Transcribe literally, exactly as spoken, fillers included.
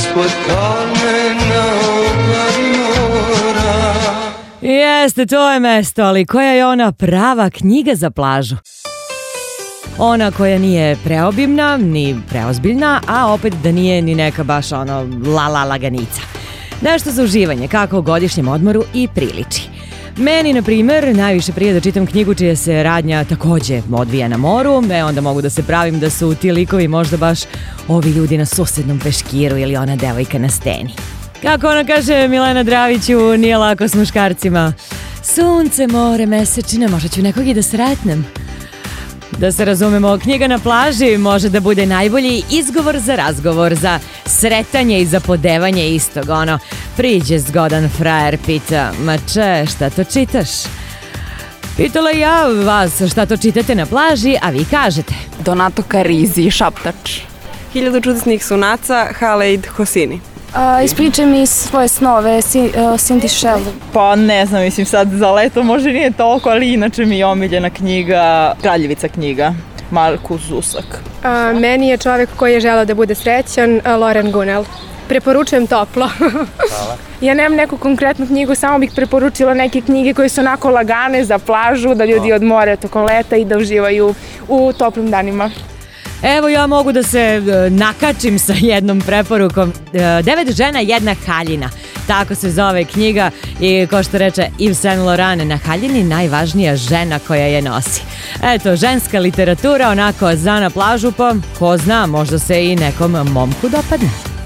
ispod kamena oblavi mora. Jeste, to je mesto, ali koja je ona prava knjiga za plažu? Ona koja nije preobimna, ni preozbiljna, a opet da nije ni neka baš ono la-la laganica. Nešto za uživanje, kako u godišnjem odmoru i priliči. Meni, na primjer, najviše prije da čitam knjigu čija se radnja takođe odvija na moru, e onda mogu da se pravim da su ti likovi možda baš ovi ljudi na susednom peškiru ili ona devojka na steni. Kako ona kaže, Milena Draviću, nije lako s muškarcima. Sunce, more, mesečina, možda ću nekog i da sretnem. Da se razumemo, knjiga na plaži može da bude najbolji izgovor za razgovor, za sretanje i za podevanje istog, ono, priđe zgodan frajer, pita, ma če, šta to čitaš? Pitala ja vas šta to čitate na plaži, a vi kažete Donato Carisi, Šaptač. Hiljadu čudesnih sunaca, Haleid Hosini. A, ispričaj mi svoje snove, si, uh, Cindy Shelby. Pa ne znam, mislim sad za leto može nije toliko, ali inače mi je omiljena knjiga, Kraljevica knjiga, Markus Zusak. A, meni je čovjek koji je želeo da bude srećan, Loren Gunnell. Preporučujem toplo. Hvala. Ja nemam neku konkretnu knjigu, samo bih preporučila neke knjige koje su onako lagane za plažu, da ljudi odmore tokom leta i da uživaju u toplim danima. Evo ja mogu da se nakačim sa jednom preporukom. Devet žena, jedna haljina. Tako se zove knjiga i ko što reče Yves Saint Laurent, na haljini najvažnija žena koja je nosi. Eto, ženska literatura onako za na plažu, pa ko zna, možda se i nekom momku dopadne.